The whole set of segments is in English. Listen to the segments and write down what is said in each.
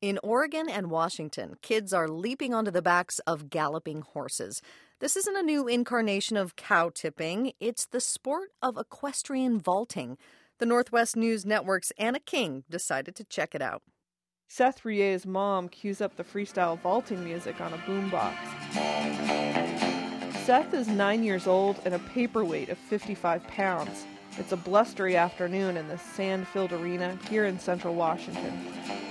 In Oregon and Washington, kids are leaping onto the backs of galloping horses. This isn't a new incarnation of cow tipping. It's the sport of equestrian vaulting. The Northwest News Network's Anna King decided to check it out. Seth Rie's mom cues up the freestyle vaulting music on a boombox. Seth is 9 years old and a paperweight of 55 pounds. It's a blustery afternoon in the sand-filled arena here in central Washington.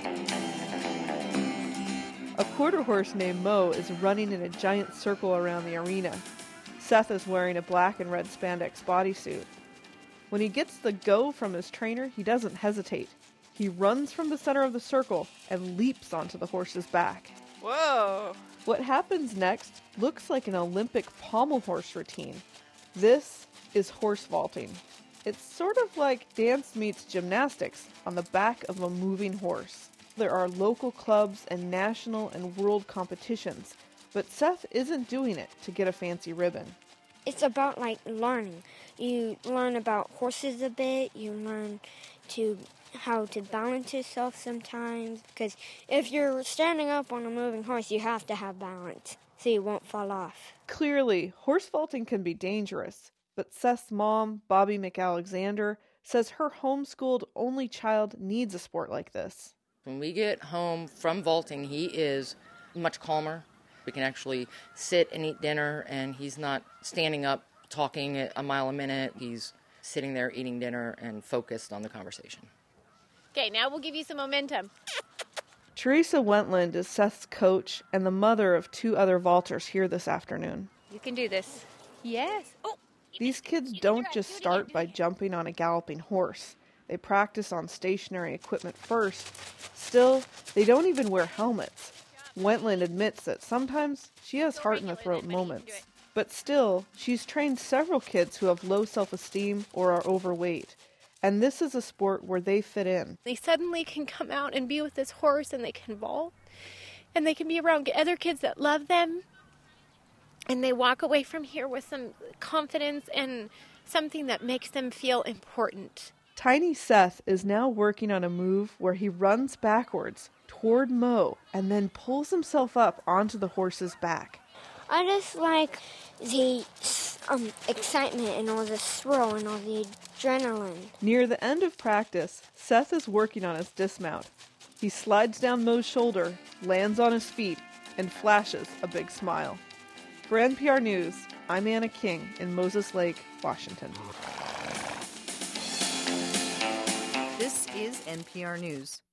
A quarter horse named Mo is running in a giant circle around the arena. Seth is wearing a black and red spandex bodysuit. When he gets the go from his trainer, he doesn't hesitate. He runs from the center of the circle and leaps onto the horse's back. Whoa! What happens next looks like an Olympic pommel horse routine. This is horse vaulting. It's sort of like dance meets gymnastics on the back of a moving horse. There are local clubs and national and world competitions, but Seth isn't doing it to get a fancy ribbon. It's about learning. You learn about horses a bit, you learn how to balance yourself sometimes, because if you're standing up on a moving horse, you have to have balance so you won't fall off. Clearly, horse vaulting can be dangerous, but Seth's mom, Bobby McAlexander, says her homeschooled only child needs a sport like this. When we get home from vaulting, he is much calmer. We can actually sit and eat dinner, and he's not standing up talking at a mile a minute. He's sitting there eating dinner and focused on the conversation. Okay, now we'll give you some momentum. Teresa Wentland is Seth's coach and the mother of 2 other vaulters here this afternoon. You can do this. Yes. Oh. These kids don't just start by jumping on a galloping horse. They practice on stationary equipment first. Still, they don't even wear helmets. Wentland admits that sometimes she has heart-in-the-throat moments. But still, she's trained several kids who have low self-esteem or are overweight. And this is a sport where they fit in. They suddenly can come out and be with this horse, and they can vault. And they can be around other kids that love them. And they walk away from here with some confidence and something that makes them feel important. Tiny Seth is now working on a move where he runs backwards toward Mo and then pulls himself up onto the horse's back. I just like the excitement and all the thrill and all the adrenaline. Near the end of practice, Seth is working on his dismount. He slides down Mo's shoulder, lands on his feet, and flashes a big smile. For NPR News, I'm Anna King in Moses Lake, Washington. This is NPR News.